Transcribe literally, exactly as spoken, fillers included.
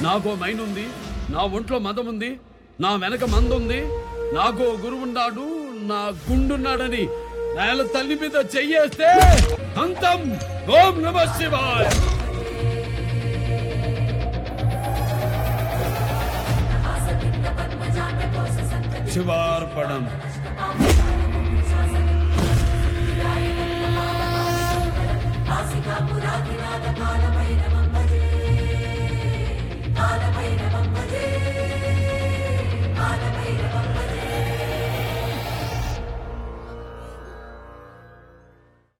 నాకో మైన్ ఉంది, నా ఒంట్లో మదం ఉంది, నా వెనక మందుంది, నాకో గురువున్నాడు, నా గుండున్నాడని నేల తల్లి మీద చెయ్యేస్తే అంతం. ఓం నమ శివాయ. శివార్పణం. పురాధినాథ కాలభైరవ